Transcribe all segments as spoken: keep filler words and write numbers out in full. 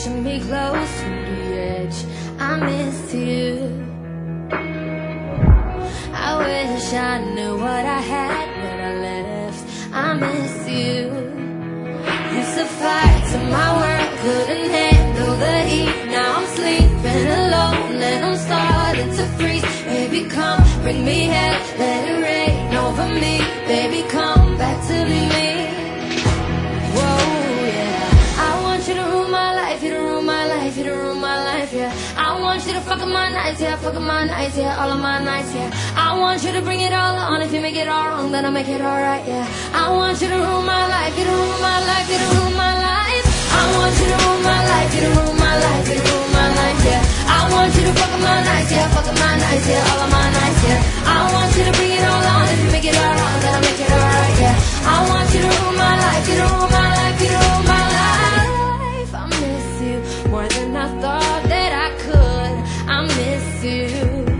pushing me close to the edge. I miss you. I wish I knew what I had when I left. I miss you. Used to fight till my world couldn't handle the heat. Now I'm sleeping alone and I'm starting to freeze. Baby, come bring me hell, let it rain over me. Baby, come back to me. Whoa, yeah. I want you to rule my life, you to rule my life, you to rule my life, yeah. I want you to fuck up my nights, yeah, fuck up my nights, yeah, all of my nights, yeah. I want you to bring it all on. If you make it all wrong, then I'll make it alright, yeah. I want you to rule my life, you to rule my life, you to rule my life. I want you to rule my life, you to rule my life, you to rule my life, yeah. I want you to fuck up my nights, yeah, fuck up my nights, yeah, all of my nights, yeah. I want you to bring it all on. If you make it all wrong, then I'll make it alright, yeah. I want you to rule my life, you to rule my life, you to rule my life. I miss you more than I thought that I could. I miss you,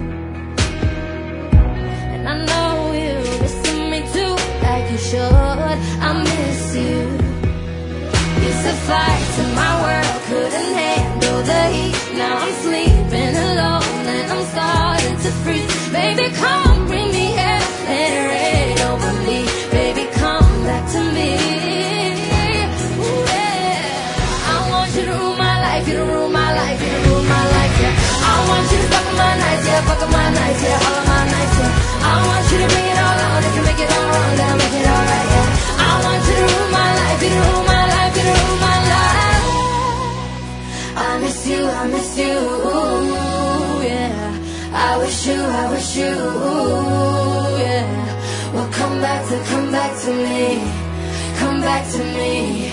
and I know you missing me too, like you should. I miss you. Used to fight till my world couldn't handle the heat. Now I'm sleeping alone and I'm starting to freeze. Baby, come bring me hell, let it rain over me. Baby, come back to me. Ooh, yeah. I want you to rule my life, you to rule my life, you to rule my life, yeah. I want you to fuck up my nights, yeah, fuck up my nights, yeah, all of my nights, yeah. I want you to bring it all on. If you make it all wrong, then I'll make it alright, yeah. I want you to rule my life, you to rule my life, you to rule my life. I miss you, I miss you, yeah. I wish you, I wish you, yeah. Well, come back to, come back to me, come back to me.